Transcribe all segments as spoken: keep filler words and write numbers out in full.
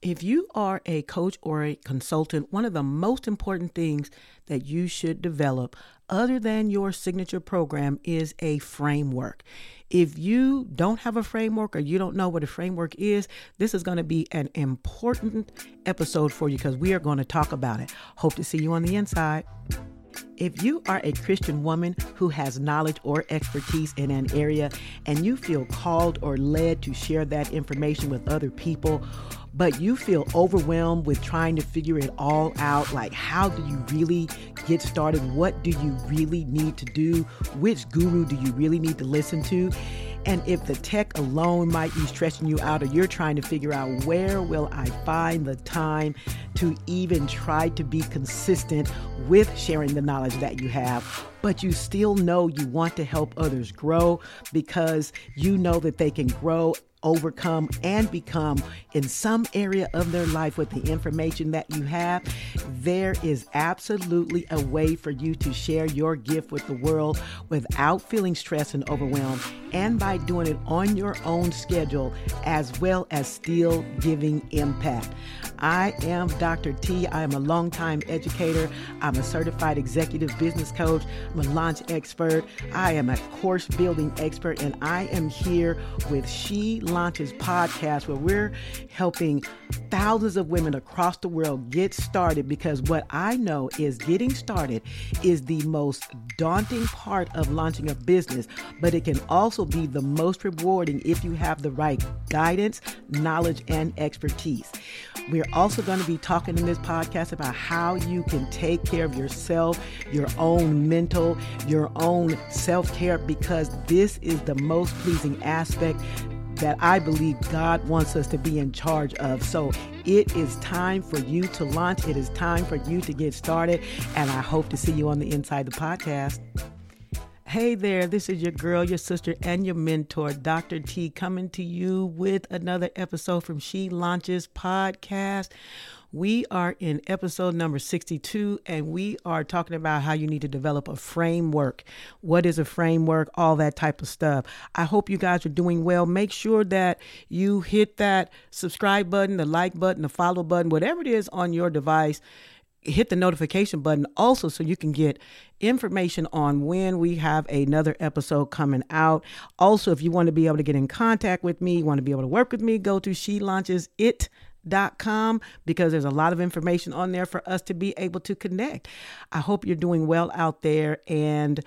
If you are a coach or a consultant, one of the most important things that you should develop, other than your signature program, is a framework. If you don't have a framework or you don't know what a framework is, this is going to be an important episode for you because we are going to talk about it. Hope to see you on the inside. If you are a Christian woman who has knowledge or expertise in an area and you feel called or led to share that information with other people, but you feel overwhelmed with trying to figure it all out, like how do you really get started? What do you really need to do? Which guru do you really need to listen to? And if the tech alone might be stressing you out, or you're trying to figure out where will I find the time to even try to be consistent with sharing the knowledge that you have, but you still know you want to help others grow because you know that they can grow, overcome, and become in some area of their life with the information that you have, there is absolutely a way for you to share your gift with the world without feeling stressed and overwhelmed, and by doing it on your own schedule, as well as still giving impact. I am Doctor T. I am a longtime educator. I'm a certified executive business coach. I'm a launch expert. I am a course building expert, and I am here with She Launches podcast, where we're helping thousands of women across the world get started, because what I know is getting started is the most daunting part of launching a business, but it can also be the most rewarding if you have the right guidance, knowledge, and expertise. We're also going to be talking in this podcast about how you can take care of yourself, your own mental, your own self-care, because this is the most pleasing aspect that I believe God wants us to be in charge of. So it is time for you to launch. It is time for you to get started. And I hope to see you on the inside the podcast. Hey there, this is your girl, your sister, and your mentor, Doctor T, coming to you with another episode from She Launches podcast. We are in episode number sixty-two, and we are talking about how you need to develop a framework. What is a framework? All that type of stuff. I hope you guys are doing well. Make sure that you hit that subscribe button, the like button, the follow button, whatever it is on your device. Hit the notification button also so you can get information on when we have another episode coming out. Also, if you want to be able to get in contact with me, you want to be able to work with me, go to she launches it dot com, because there's a lot of information on there for us to be able to connect. I hope you're doing well out there, and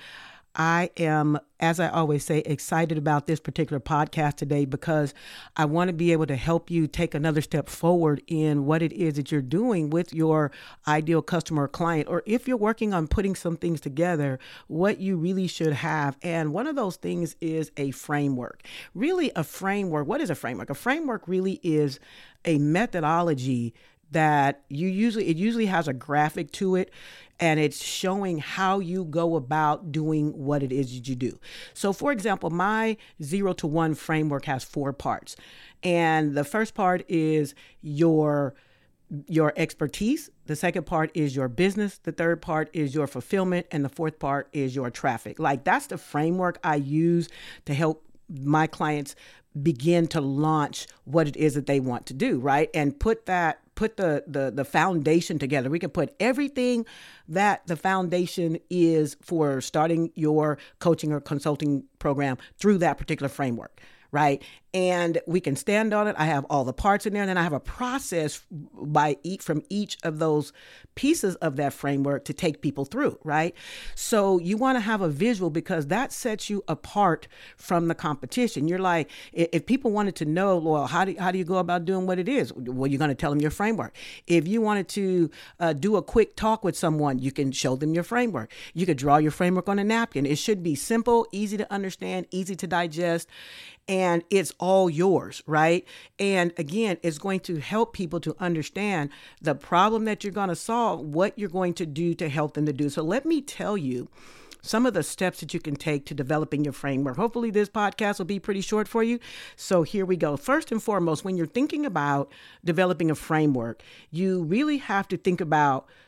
I am, as I always say, excited about this particular podcast today because I want to be able to help you take another step forward in what it is that you're doing with your ideal customer or client, or if you're working on putting some things together, what you really should have. And one of those things is a framework. Really, a framework. What is a framework? A framework really is a methodology that you usually, it usually has a graphic to it, and it's showing how you go about doing what it is that you do. So for example, my zero to one framework has four parts. And the first part is your your expertise. The second part is your business. The third part is your fulfillment. And the fourth part is your traffic. Like, that's the framework I use to help my clients begin to launch what it is that they want to do, right? And put that, put the, the, the foundation together. We can put everything that the foundation is for starting your coaching or consulting program through that particular framework, right? And we can stand on it. I have all the parts in there, and then I have a process by each from each of those pieces of that framework to take people through, right? So you want to have a visual, because that sets you apart from the competition. You're like, if people wanted to know, well, how do, how do you go about doing what it is? Well, you're going to tell them your framework. If you wanted to uh, do a quick talk with someone, you can show them your framework. You could draw your framework on a napkin. It should be simple, easy to understand, easy to digest, and it's all yours, right? And again, it's going to help people to understand the problem that you're going to solve, what you're going to do to help them to do. So let me tell you some of the steps that you can take to developing your framework. Hopefully this podcast will be pretty short for you. So here we go. First and foremost, when you're thinking about developing a framework, you really have to think about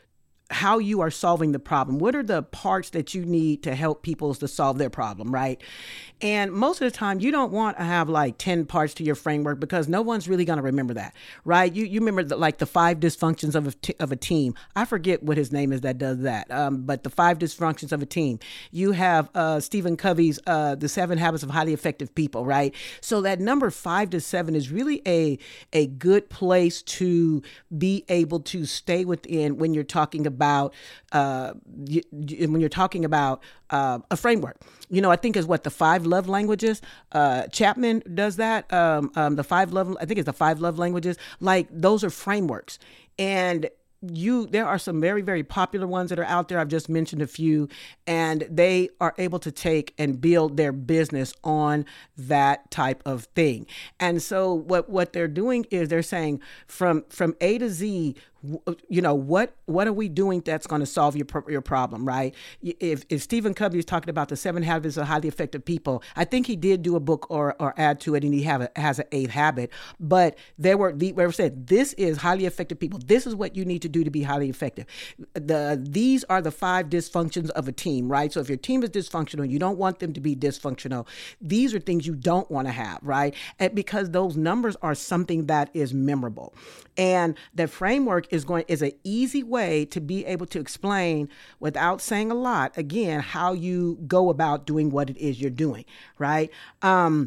how you are solving the problem. What are the parts that you need to help people to solve their problem, right? And most of the time, you don't want to have like ten parts to your framework because no one's really going to remember that, right? You you remember the, like the five dysfunctions of a, t- of a team. I forget what his name is that does that, um, but the five dysfunctions of a team. You have uh, Stephen Covey's uh, The Seven Habits of Highly Effective People, right? So that number five to seven is really a, a good place to be able to stay within when you're talking about about uh, you, you, when you're talking about uh, a framework. You know, I think is what the five love languages. Uh, Chapman does that. Um, um, the five love, I think it's the five love languages. Like those are frameworks, and you there are some very, very popular ones that are out there. I've just mentioned a few, and they are able to take and build their business on that type of thing. And so what what they're doing is they're saying from from A to Z, you know, what what are we doing that's going to solve your your problem, right? If if Stephen Covey is talking about the seven habits of highly effective people, I think he did do a book or or add to it, and he have a, has an eighth habit. But there were the where it said this is highly effective people. This is what you need to do to be highly effective. The these are the five dysfunctions of a team, right? So if your team is dysfunctional, you don't want them to be dysfunctional. These are things you don't want to have, right? And because those numbers are something that is memorable, and the framework is going is an easy way to be able to explain without saying a lot, again, how you go about doing what it is you're doing, right? Um,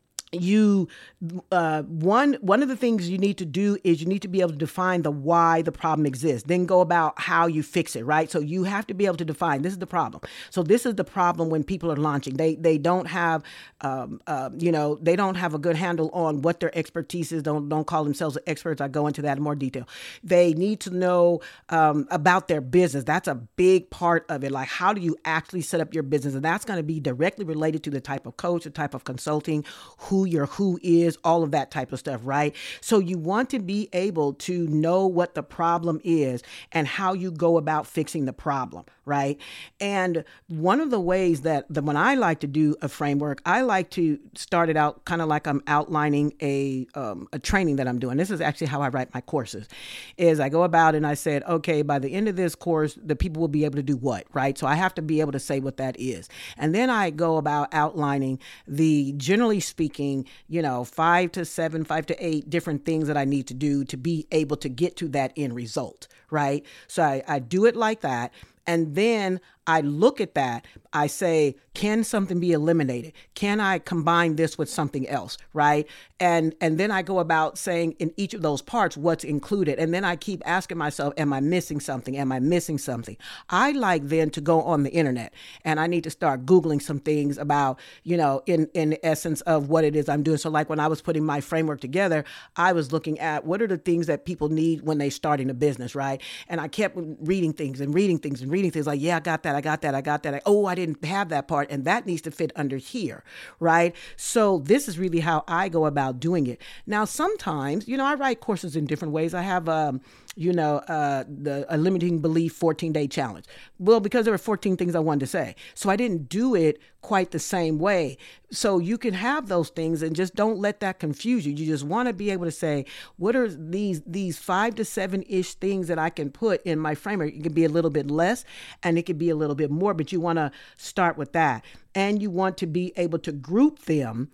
you uh, one one of the things you need to do is you need to be able to define the why the problem exists, then go about how you fix it, right? So you have to be able to define this is the problem. So this is the problem when people are launching. They they don't have um, uh, you know they don't have a good handle on what their expertise is. Don't don't call themselves experts. I go into that in more detail. They need to know um, about their business. That's a big part of it. Like how do you actually set up your business, and that's going to be directly related to the type of coach, the type of consulting, who your who is, all of that type of stuff, right? So you want to be able to know what the problem is and how you go about fixing the problem, right? And one of the ways that the, when I like to do a framework, I like to start it out kind of like I'm outlining a um, a training that I'm doing. This is actually how I write my courses, is I go about and I said, okay, by the end of this course, the people will be able to do what, right? So I have to be able to say what that is. And then I go about outlining the, generally speaking, you know, five to seven, five to eight different things that I need to do to be able to get to that end result, right? So I, I do it like that. And then I look at that. I say, can something be eliminated? Can I combine this with something else, right? And and then I go about saying in each of those parts what's included. And then I keep asking myself, am I missing something? Am I missing something? I like then to go on the internet, and I need to start Googling some things about, you know, in, in the essence of what it is I'm doing. So like when I was putting my framework together, I was looking at what are the things that people need when they starting a business, right? And I kept reading things and reading things and reading things like, yeah, I got that. I got that. I got that. I, oh, I didn't have that part. And that needs to fit under here, right? So this is really how I go about doing it. Now, sometimes, you know, I write courses in different ways. I have, um, you know, uh, the a limiting belief fourteen day challenge. Well, because there were fourteen things I wanted to say. So I didn't do it quite the same way. So you can have those things and just don't let that confuse you. You just want to be able to say, what are these these five to seven-ish things that I can put in my framework? It can be a little bit less and it could be a little bit more, but you want to start with that. And you want to be able to group them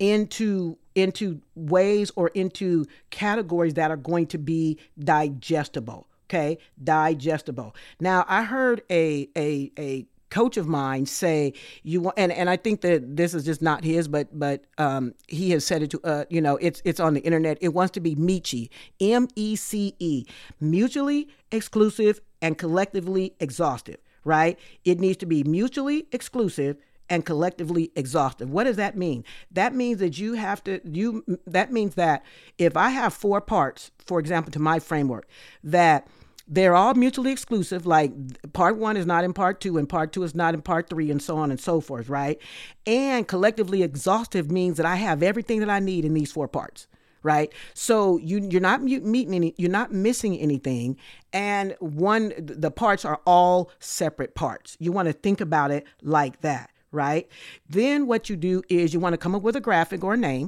into into ways or into categories that are going to be digestible. Okay, digestible. Now, I heard a a a coach of mine say you want, and, and I think that this is just not his, but but um, he has said it to uh, you know, it's it's on the internet. It wants to be MECE, M E C E, mutually exclusive and collectively exhaustive. Right? It needs to be mutually exclusive and collectively exhaustive. What does that mean? That means that you have to, you, that means that if I have four parts, for example, to my framework, that they're all mutually exclusive, like part one is not in part two and part two is not in part three and so on and so forth, right? And collectively exhaustive means that I have everything that I need in these four parts. Right. So you, you're not meeting any, you're not missing anything. And one, the parts are all separate parts. You want to think about it like that. Right. Then what you do is you want to come up with a graphic or a name.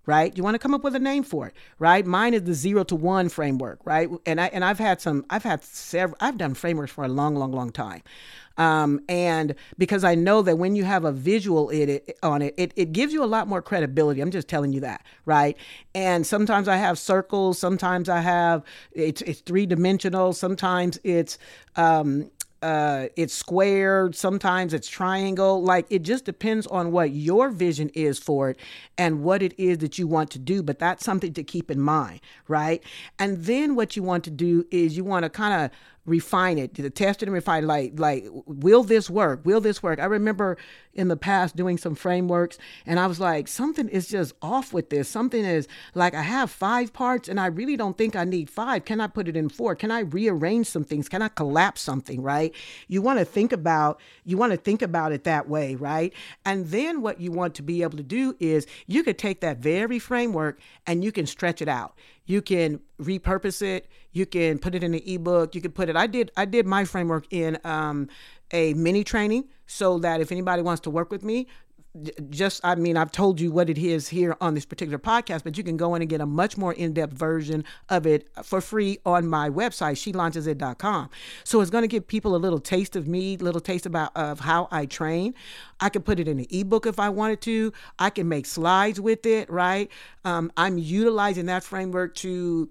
right? You want to come up with a name for it, right? Mine is the zero to one framework, right? And I and I've had some, I've had several, I've done frameworks for a long, long, long time. Um, and because I know that when you have a visual in it, on it, it, it gives you a lot more credibility. I'm just telling you that, right? And sometimes I have circles, sometimes I have, it's, it's three dimensional, sometimes it's, um, Uh, it's squared, sometimes it's triangle. Like, it just depends on what your vision is for it and what it is that you want to do. But that's something to keep in mind, right? And then what you want to do is you want to kind of refine it, to test it and refine it. Like, like, will this work? Will this work? I remember in the past doing some frameworks and I was like, something is just off with this. Something is like, I have five parts and I really don't think I need five. Can I put it in four? Can I rearrange some things? Can I collapse something, right? You want to think about, you want to think about it that way, right? And then what you want to be able to do is you could take that very framework and you can stretch it out. You can repurpose it. You can put it in an ebook. You can put it, I did, I did my framework in um, a mini training so that if anybody wants to work with me, just, I mean, I've told you what it is here on this particular podcast, but you can go in and get a much more in-depth version of it for free on my website, she launches it dot com. So it's going to give people a little taste of me, little taste about of how I train. I could put it in an ebook if I wanted to. I can make slides with it, right? Um, I'm utilizing that framework to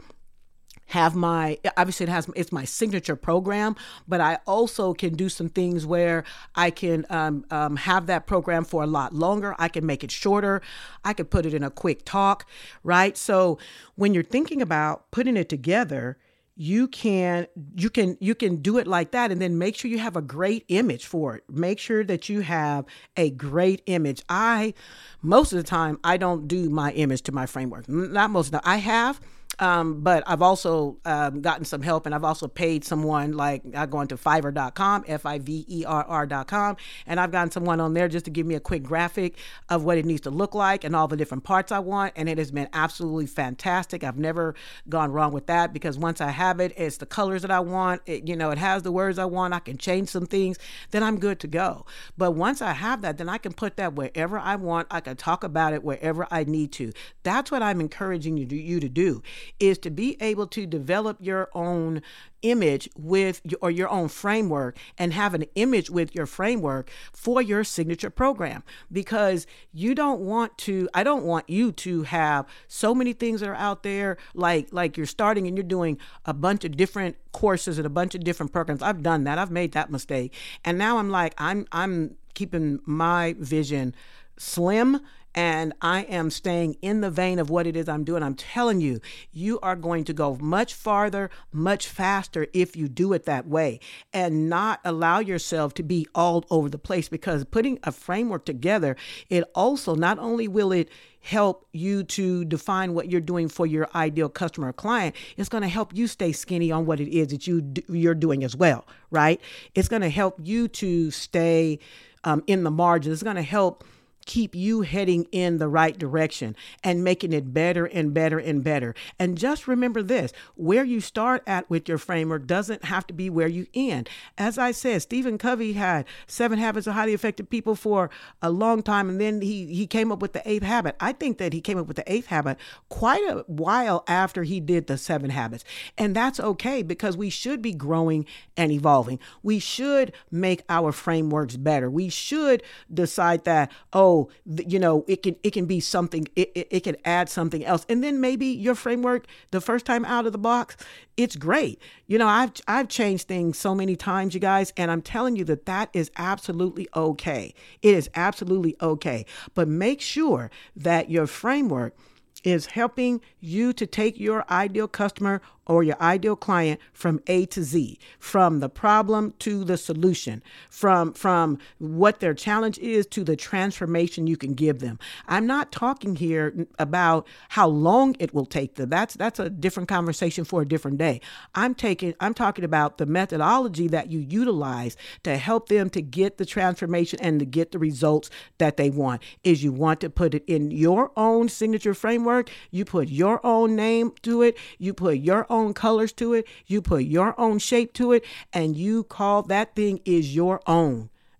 have my, obviously it has, it's my signature program, but I also can do some things where I can um, um, have that program for a lot longer. I can make it shorter. I could put it in a quick talk, right? So when you're thinking about putting it together, you can, you can, you can do it like that. And then make sure you have a great image for it. Make sure that you have a great image. I, most of the time, I don't do my image to my framework. Not most of the time. I have, Um, but I've also um, gotten some help, and I've also paid someone, like I go into fiverr dot com, F I V E R R dot com, and I've gotten someone on there just to give me a quick graphic of what it needs to look like and all the different parts I want, and it has been absolutely fantastic. I've never gone wrong with that because once I have it, it's the colors that I want, it, you know, it has the words I want, I can change some things, then I'm good to go. But once I have that, then I can put that wherever I want. I can talk about it wherever I need to. That's what I'm encouraging you to, you to do. Is to be able to develop your own image with, or your own framework, and have an image with your framework for your signature program. Because you don't want to, I don't want you to have so many things that are out there, like, like you're starting and you're doing a bunch of different courses and a bunch of different programs. I've done that. I've made that mistake. And now I'm like, I'm, I'm keeping my vision slim, and I am staying in the vein of what it is I'm doing. I'm telling you, you are going to go much farther, much faster if you do it that way, and not allow yourself to be all over the place. Because putting a framework together, it also, not only will it help you to define what you're doing for your ideal customer or client, it's going to help you stay skinny on what it is that you do, you're doing as well, right? It's going to help you to stay um, in the margins. It's going to help keep you heading in the right direction and making it better and better and better. And just remember this, where you start at with your framework doesn't have to be where you end. As I said, Stephen Covey had Seven Habits of Highly Effective People for a long time, and then he, he came up with the eighth habit. I think that he came up with the eighth habit quite a while after he did the seven habits. And that's okay, because we should be growing and evolving. We should make our frameworks better. We should decide that, oh, you know, it can it can be something, it, it, it can add something else. And then maybe your framework, the first time out of the box, it's great. You know, I've I've changed things so many times, you guys, and I'm telling you that that is absolutely okay. It is absolutely okay. But make sure that your framework is helping you to take your ideal customer or your ideal client from A to Z, from the problem to the solution, from, from what their challenge is to the transformation you can give them. I'm not talking here about how long it will take them. That's, that's a different conversation for a different day. I'm taking, I'm talking about the methodology that you utilize to help them to get the transformation and to get the results that they want. Is you want to put it in your own signature framework. You put your own name to it. You put your own colors to it. You put your own shape to it, and you call that thing is your own.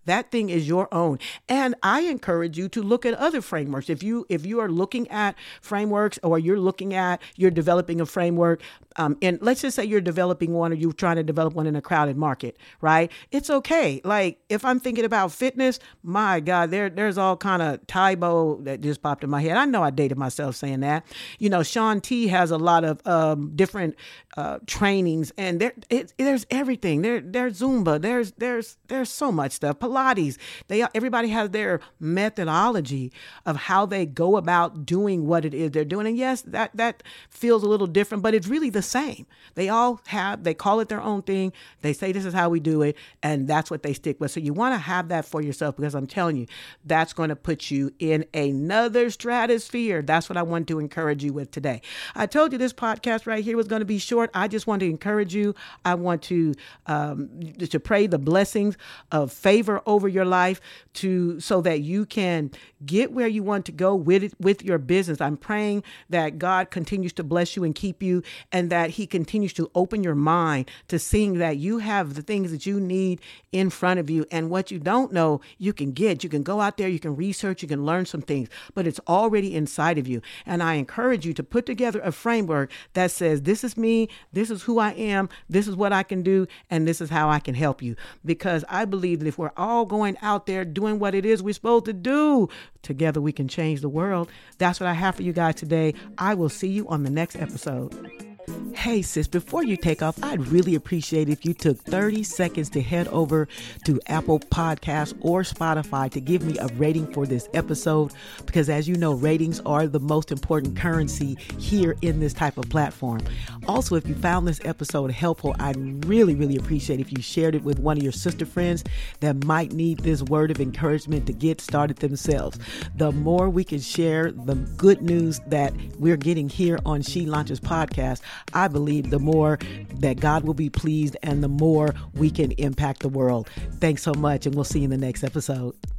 That thing is your own. And I encourage you to look at other frameworks. If you if you are looking at frameworks, or you're looking at, you're developing a framework, um, and let's just say you're developing one, or you're trying to develop one in a crowded market, right? It's okay. Like if I'm thinking about fitness, my God, there there's all kind of Tybo that just popped in my head. I know I dated myself saying that. You know, Shaun T has a lot of um, different uh, trainings, and there it, there's everything. There there's Zumba. There's there's there's so much stuff. Pilates. They everybody has their methodology of how they go about doing what it is they're doing. And yes, that that feels a little different, but it's really the same. They all have, they call it their own thing. They say this is how we do it, and that's what they stick with. So you want to have that for yourself, because I'm telling you, that's going to put you in another stratosphere. That's what I want to encourage you with today. I told you this podcast right here was going to be short. I just want to encourage you. I want to um, to pray the blessings of favor over your life, to so that you can get where you want to go with it, with your business. I'm praying that God continues to bless you and keep you, and that he continues to open your mind to seeing that you have the things that you need in front of you, and what you don't know, you can get. You can go out there, you can research, you can learn some things, but it's already inside of you. And I encourage you to put together a framework that says, this is me, this is who I am, this is what I can do, and this is how I can help you. Because I believe that if we're all going out there doing what it is we're supposed to do, together we can change the world. That's what I have for you guys today. I will see you on the next episode. Hey sis, before you take off, I'd really appreciate if you took thirty seconds to head over to Apple Podcasts or Spotify to give me a rating for this episode, because as you know, ratings are the most important currency here in this type of platform. Also, if you found this episode helpful, I'd really, really appreciate if you shared it with one of your sister friends that might need this word of encouragement to get started themselves. The more we can share the good news that we're getting here on She Launches Podcast, I believe the more that God will be pleased, and the more we can impact the world. Thanks so much, and we'll see you in the next episode.